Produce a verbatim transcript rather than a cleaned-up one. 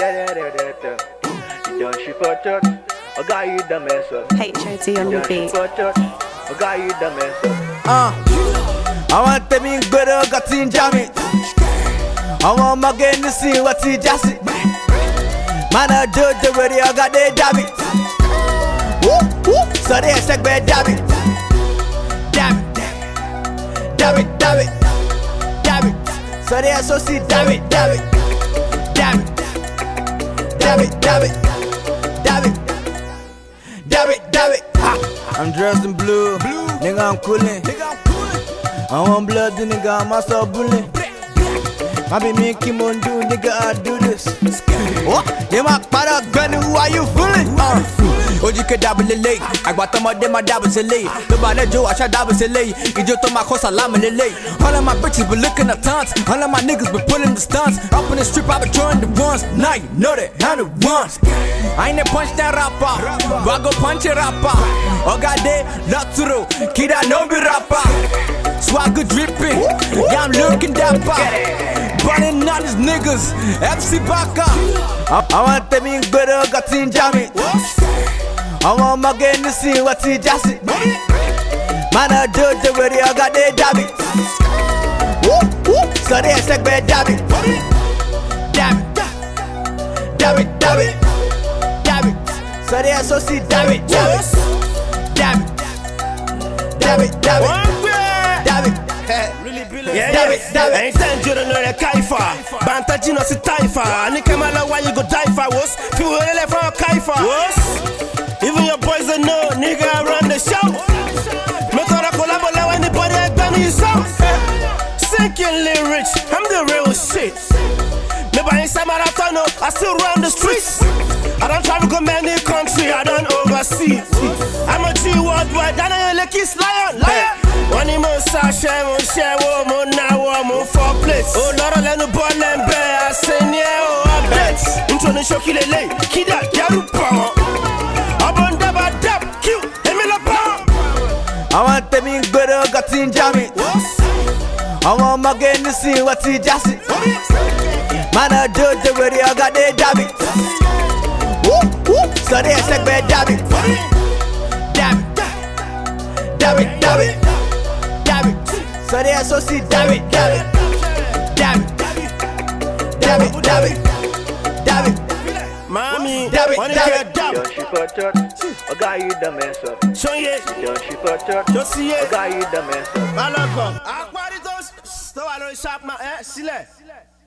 Don't she for church? I got you the mess up. H O D on the beat. I got you the mess up. Uh, I want to be good, I got in jammy. I want my game to see what's he just it. Man, I do the radio, I got the dabby. Woo, woo, so they expect me dabby. Dabby, dabby, dabby, dabby. So they so see dabby, dabby, dabby, dabby, dabby, dabby, dabby, dabby. I'm dressed in blue, nigga, I'm coolin'. I want blood, the nigga, I'm also bullying. I be making mon do, nigga, I do this. What? You my para gun, who are you fooling? Uh. Hoje que double lele, agora tamo de my double lele. The bada Joe, I try double lele. You just told my course alarm lele. All of my bitches been looking at taunts. All of my niggas been pulling the stunts. Up in the strip, I been throwing the ones. Now you know that, how the ones. I ain't a punch that rapper, but I go punch a rapper. Oh god, they love to do, kid I know be rapper. Swagger dripping, yeah I'm looking dapper. Burning all these niggas, F C Baka. I, I want to be good, I got in jammy. I want my game to see what's he just it. Man, I do the radio, I got the dabby. Woo, woo, so they expect me dabby. Dabby, dabby, dabby, dabby. So they so see dabby, dabby, dabby, dabby, dabby, dabby. Yeah, yeah, ain't send you to know the kaifa. Bantagino si taifa. Ani kamala why you go die for was? People really for kaifa. Was? Even your boys don't know, nigga, I run the show. Me thought I collaborate with anybody I done his song. Sinkingly rich, I'm the real shit. Me buy inside marathon, I still run the streets. I don't travel to many country, I don't oversee. I'm a G worldwide, I know you're kiss lion, lion. One of my sashay, my share, woman, now woman, four plates. Oh, Lord, I let no ball and bear, I say, yeah, oh, I bet. Into the show, kill a lay, kid out, Yarupa. I want to be good, I got in jammy. I want my game to see what's he just it. Man, I do the radio, I got the dabby. Woo, woo, so they expect me dabby. Dabby, dabby, dabby, dabby. So they so see dabby, dabby, dabby, dabby, dabby, dabby. Mommy, dabby, wanna dabby. get dabby. Don't she for church? I got you the mess up. Show ye. Don't she for church? Just see I it. got you the mess up. Malako. Aquaritos. So I don't shop my eh, sile.